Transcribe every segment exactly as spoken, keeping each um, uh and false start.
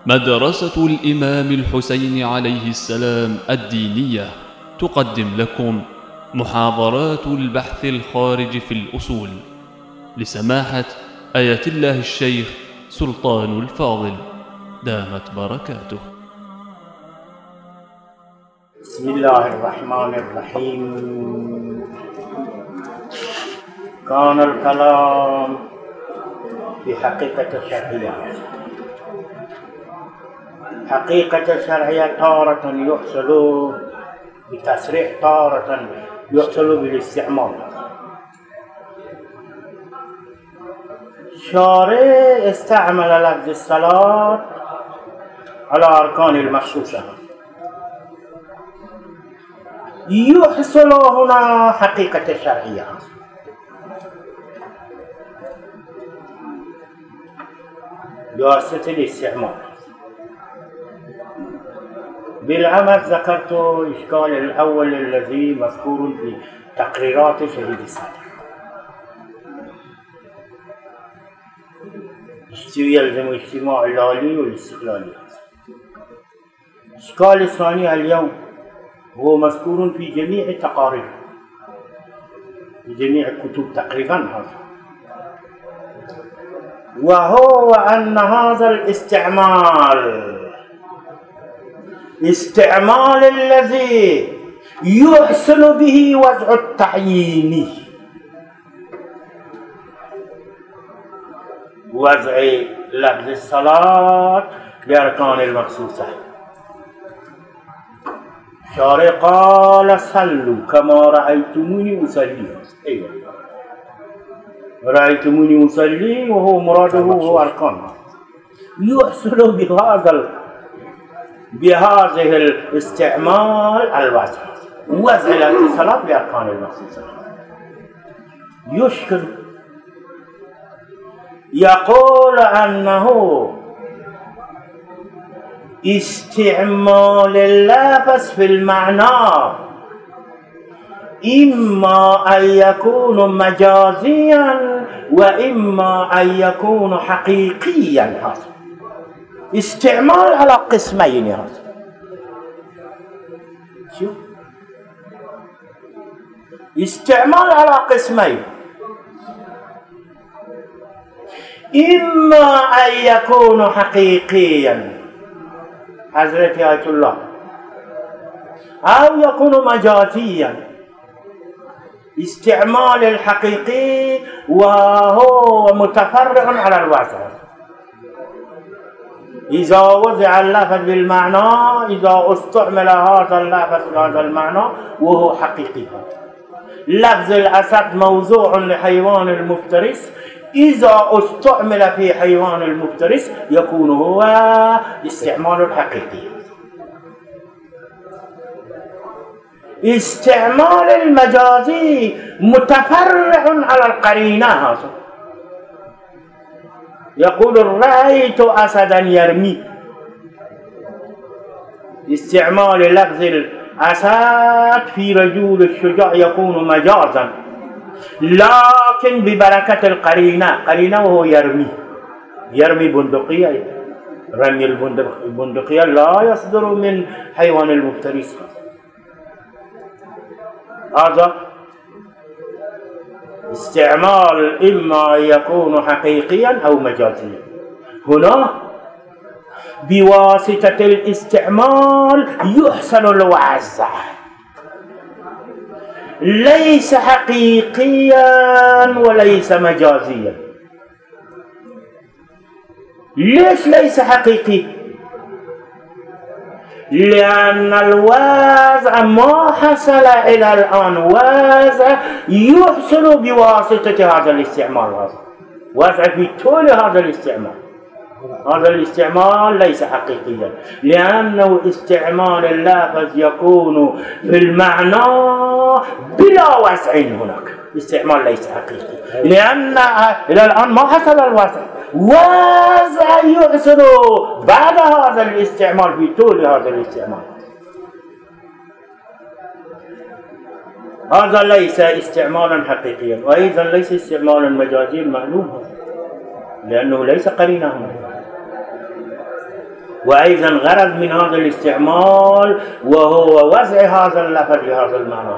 مدرسة الإمام الحسين عليه السلام الدينية تقدم لكم محاضرات البحث الخارج في الأصول لسماحة آية الله الشيخ سلطان الفاضل دامت بركاته. بسم الله الرحمن الرحيم. كان الكلام في حقيقة الشرعية. حقيقة الشرعية تارة يحصل بتصريح، تارة يحصل بالاستعمال. الشارع استعمل لفظ الصلاة على أركان المخصوصة. يحصل هنا حقيقة الشرعية بواسطة الاستعمال. بالعمل ذكرت الإشكال الأول الذي مذكور في تقريرات شهيد الصادق، يلزم اجتماع اللالي والاستقلالي. الإشكال الثاني اليوم هو مذكور في جميع التقارير، في جميع الكتب تقريبا هذا، وهو أن هذا الاستعمال استعمال الذي يحسن به وضع التعيين، وضع لفظ الصلاة بأركان المخصوصة. الشارع قال صلوا كما رأيتموني أصلي. أيوة، رأيتموني أصلي وهو مراده هو أركان. يحصل بهذا بهذه الاستعمال الوضع، وضع الصلاة بأركان المخصوصة. يشكل يقول أنه استعمال اللفظ في المعنى إما أن يكون مجازيا وإما أن يكون حقيقيا. هذا استعمال على قسمين. هذا شوف، استعمال على قسمين، إما أن يكون حقيقيا حضرت آية الله، أو يكون مجازيا. استعمال الحقيقي وهو متفرع على الوضع. إذا وضع اللفظ بالمعنى، إذا استعمل هذا اللفظ بهذا المعنى وهو حقيقي. لفظ الأسد موضوع لحيوان المفترس، إذا استعمل في حيوان المفترس يكون هو استعمال الحقيقي. استعمال المجازي متفرع على القرينة. هذا يقول رأيت أسدا يرمي. استعمال لفظ الأسد في رجل الشجاع يكون مجازا، لكن ببركة القرينة، قرينة وهو يرمي يرمي بندقية. رمي البندقية لا يصدر من حيوان المفترس. هذا استعمال إما يكون حقيقيا أو مجازيا. هنا بواسطة الاستعمال يحسن الوضع، ليس حقيقيا وليس مجازيا. ليش ليس حقيقي؟ لأن الوضع ما حصل إلى الآن وضع يحصل بواسطة هذا الاستعمال. هذا وضع في طول هذا الاستعمال. هذا الاستعمال ليس حقيقيا، لأنه استعمال اللفظ يكون في المعنى بلا وضع. هناك استعمال ليس حقيقي، لأن إلى الآن ما حصل الوضع. وضع يحصل بعد هذا الاستعمال في طول هذا الاستعمال. هذا ليس استعمالا حقيقيا، وأيضا ليس استعمالا مجازيا معلوم، لأنه ليس قرينة هنا. وأيضا غرض من هذا الاستعمال وهو وضع هذا اللفظ لهذا المعنى.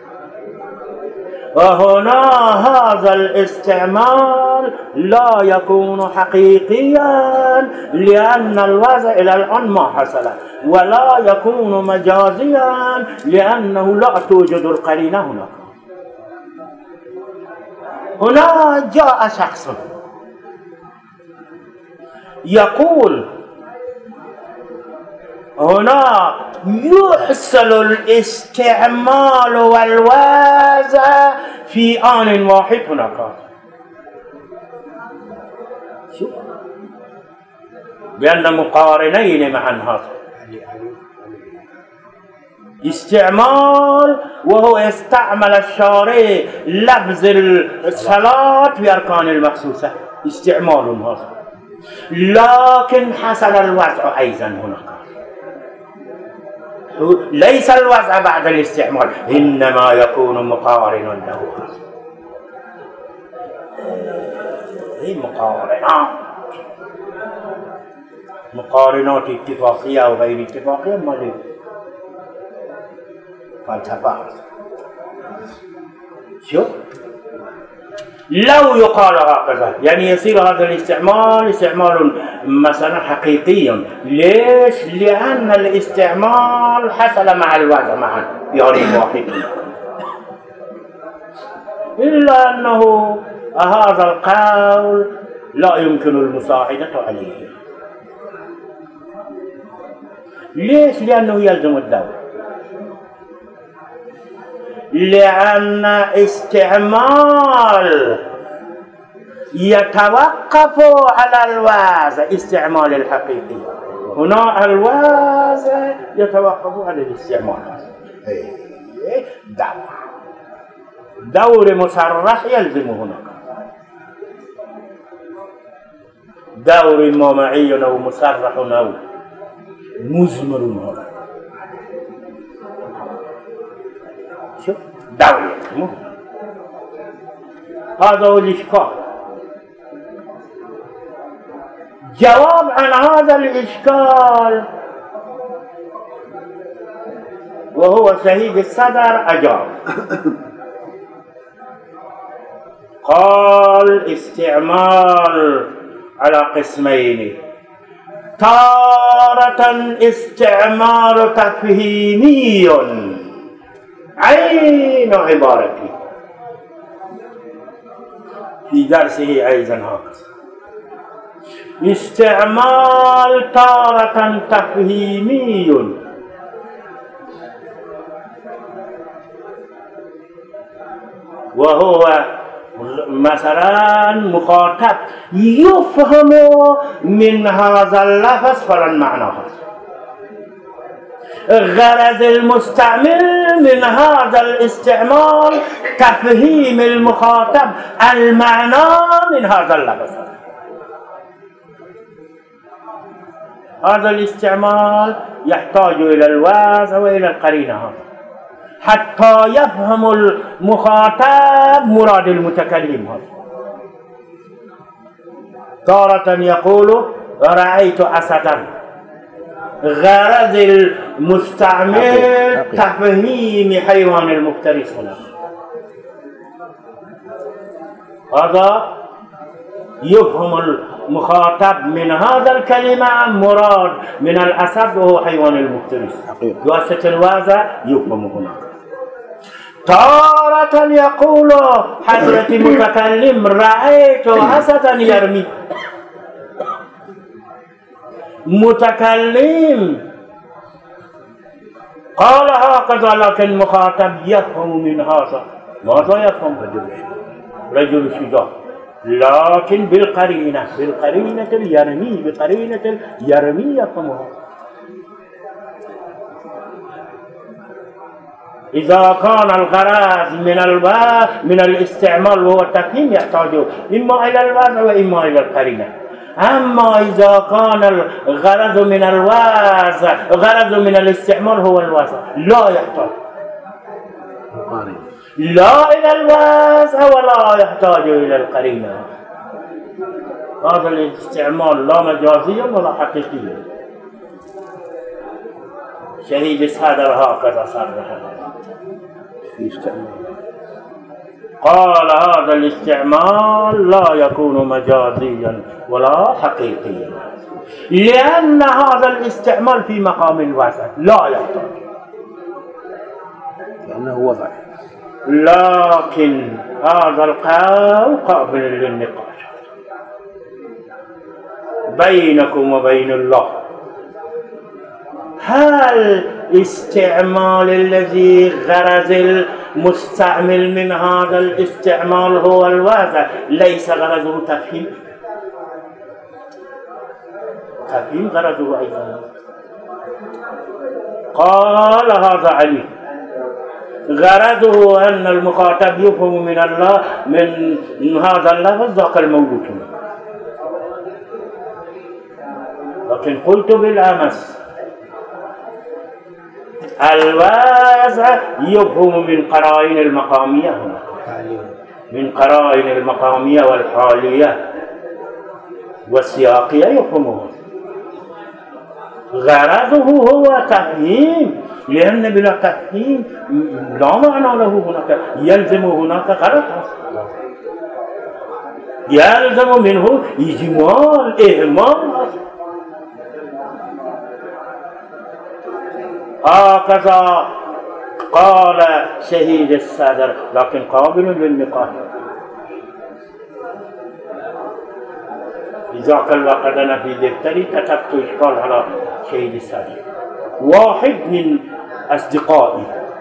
وهنا هذا الاستعمال لا يكون حقيقيا لأن الوضع إلى الآن ما حصل، ولا يكون مجازيا لأنه لا توجد القرينة هناك. هنا جاء شخص يقول هنا يحصل الاستعمال والوضع في آن واحد هناك. شو؟ بأن مقارنين معا هذا استعمال، وهو استعمل الشارع لفظ الصلاة في أركان المخصوصة، استعمال هذا، لكن حصل الوضع أيضا هناك. ليس الوضع بعد الاستعمال، إنما يكون مقارنا له. هي مقارنات مقارنات اتفاقية أو غير اتفاقية ما لي فلسفة. شوف لو يقال هكذا يعني يصير هذا الاستعمال استعمال مثلا حقيقي. ليش؟ لأن الاستعمال حصل مع الوضع معا يعني واحد، إلا أنه هذا القول لا يمكن المساعدة عليه. ليش؟ لأنه يلزم الدولة، لأن استعمال يتوقف على الوضع، استعمال الحقيقي. هنا الوضع يتوقف على الاستعمال. دور دور مصرح يلزم هناك، دور ما معي أو مصرح أو مزمر هنا. شوف دولة هذا هو الإشكال. جواب عن هذا الإشكال وهو شهيد الصدر أجاب قال استعمال على قسمين: تارة استعمال تفهيمي عين عبارتي، في درسه أيضا هكذا، استعمال تارة تفهيمي وهو مثلا مخاطب يفهم من هذا اللفظ فلان معناه، غرض المستعمل من هذا الاستعمال تفهيم المخاطب المعنى من هذا اللفظ. هذا الاستعمال يحتاج إلى الوضع وإلى القرينة حتى يفهم المخاطب مراد المتكلم. هذا تارة يقول رأيت أسدا، غرض المستعمل تفهيم حيوان المفترس هنا. هذا يفهم المخاطب من هذا الكلمة مراد من الأسد وهو حيوان المفترس، بواسطة الوضع يفهم هناك. تارة يقول حضرة متكلم رأيت أسدا يرمي، متكلم قال هكذا، لكن مخاطب يفهم من هذا ماذا يفهم؟ رجل شجاع، لكن بالقرينة بالقرينة يرمي، بقرينة يرمي يفهمها. إذا كان الغرض من الوضع من الاستعمال وهو التفهيم يحتاج إما إلى الوضع وإما إلى القرينة. أما إذا كان الغرض من الوضع غرض من الاستعمال هو الوضع لا يحتاج لا إلى الوضع ولا يحتاج إلى القرينة. هذا الاستعمال لا مجازيا ولا حقيقيا. شهيد الصدر هكذا صرح قال هذا الاستعمال لا يكون مجازيا ولا حقيقيا، لأن هذا الاستعمال في مقام الوضع لا يحتاج، لأنه وضع. لكن هذا القول قابل للنقاش بينكم وبين الله. هل استعمال الذي غرض المستعمل من هذا الاستعمال هو الوضع ليس غرضه تفهيم؟ تفهيم غرضه أيضا. قال هذا علي غرضه أن المخاطب يفهم من الله من هذا اللفظ ذاك الموجود منه. لكن قلت بالأمس الوازع يفهم من قرائن المقامية هنا، من قرائن المقامية والحالية والسياقية يفهمه. غرضه هو تفهيم، لأن بلا تفهيم لا معنى له هناك، يلزم هناك غرض، يلزم منه إجمال إهمال. هكذا قال شهيد الصدر، لكن قابل للنقاش. بذاك الوقت أنا في دفتري كتبت إشكال على شهيد الصدر. واحد من أصدقائي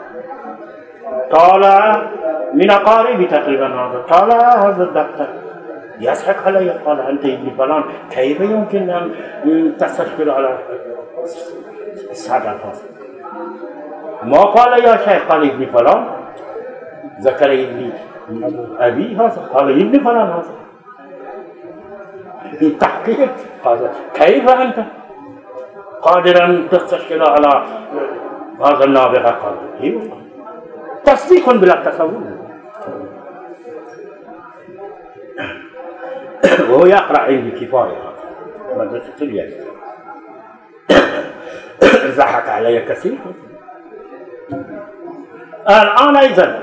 طالع من أقاربي تقريبا، هذا طالع هذا الدفتر يضحك علي، قال أنت ابن فلان كيف يمكن أن تستشكل على الصدر هذا؟ ما قال يا شيخ، قال ابن فلان، ذكر ابن أبي هذا، قال ابن فلان هذا. التحقيق قال كيف أنت قادر أن تستشكل على هذا النابغة؟ قال ايوه، تصديق بلا تصور. وهو يقرأ عندي كفاية مدرسة الياس. ضحك علي كثير. الآن أيضا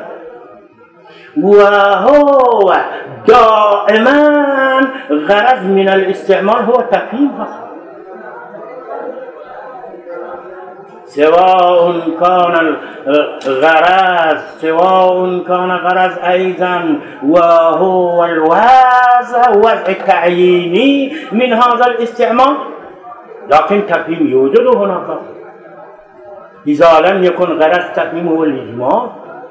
وهو دائما غرض من الاستعمال هو تفهيم، سواء كان الغرض سواء كان غرض أيضا وهو الوضع وضع التعييني من هذا الاستعمال، لكن تفهيم يوجد هناك. إذا لم يكن غرض تفهيم هو الإجمال،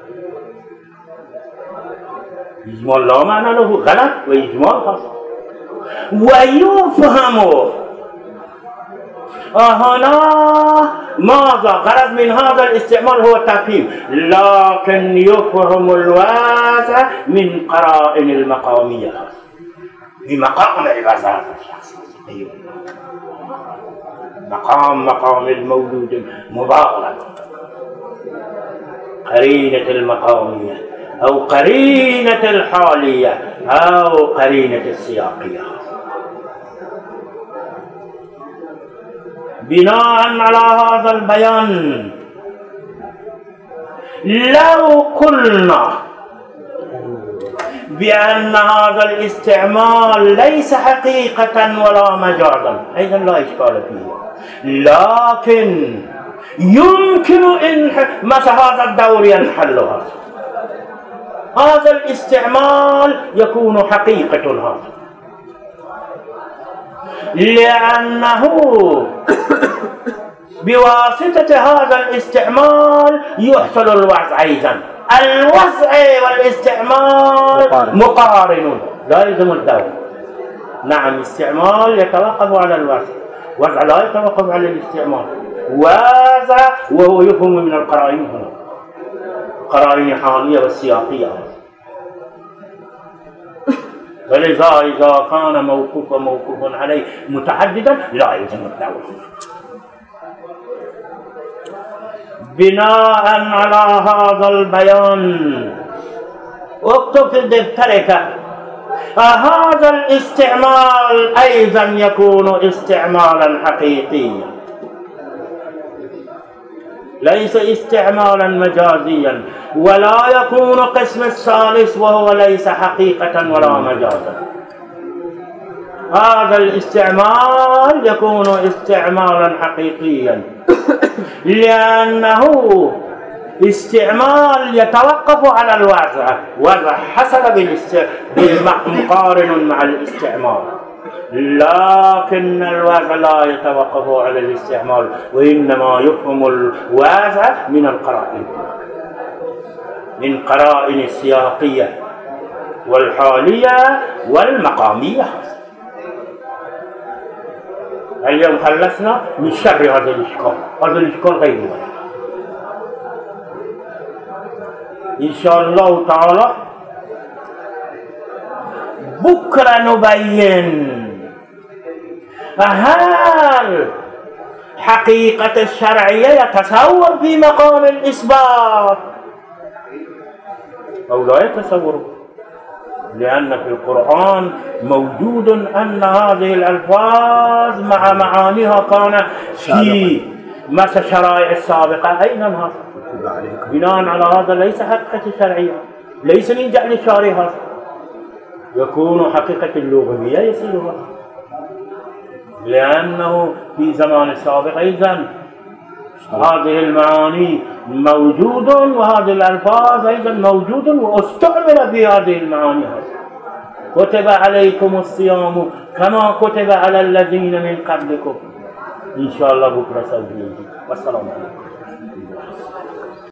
إجمال لا معنى له، غلط وإجمال خاص. ويفهم هنا ماذا غرض من هذا الاستعمال هو التفهيم، لكن يفهم الوضع من قرائن المقامية بمقام الوضع. مقام مقام الموجود مبالغ، قرينة المقامية أو قرينة الحالية أو قرينة السياقية. بناء على هذا البيان لو قلنا بأن هذا الاستعمال ليس حقيقة ولا مجازا أيضا لا إشكال فيه، لكن يمكن إن مثل هذا الدور ينحل هذا هذا الاستعمال يكون حقيقة هذا، لأنه بواسطة هذا الاستعمال يحصل الوضع أيضا. الوضع والاستعمال مقارن لا يلزم الدور. نعم، الاستعمال يتوقف على الوضع، وضع لا يتوقف على الاستعمال. وضع وهو يفهم من القرائن هنا، قرائن الحالية والسياقية. فلذا إذا كان موقوف وموقوف عليه متعددا لا يلزم الدور. بناء على هذا البيان اكتب في دفترك هذا الاستعمال أيضا يكون استعمالا حقيقيا. ليس استعمالا مجازيا، ولا يكون قسم الثالث وهو ليس حقيقة ولا مجازا. هذا الاستعمال يكون استعمالا حقيقيا لأنه استعمال يتوقف على الوضع، وضع حصل بالمقارن مع الاستعمال، لكن الوضع لا يتوقف على الاستعمال، وإنما يفهم الوضع من القرائن، من قرائن السياقية والحالية والمقامية. اليوم خلصنا من شر هذا الإشكال، هذا الإشكال غير واحد. إن شاء الله تعالى بكرة نبين هل حقيقة الشرعية يتصور في مقام الإثبات أو لا يتصور، لأن في القرآن موجود أن هذه الألفاظ مع معانيها كان في مثل الشرائع السابقة. أين هذا؟ بناء على هذا ليس حقيقة الشرعية، ليس من جعل الشارع هذا، يكون حقيقة اللغوية يصيرها، لأنه في زمان السابق أيضا هذه المعاني موجود وهذه الألفاظ أيضا موجود واستعمل في هذه المعاني. كتب عليكم الصيام كما كتب على الذين من قبلكم. إن شاء الله بكرة سوف يجي. والسلام عليكم.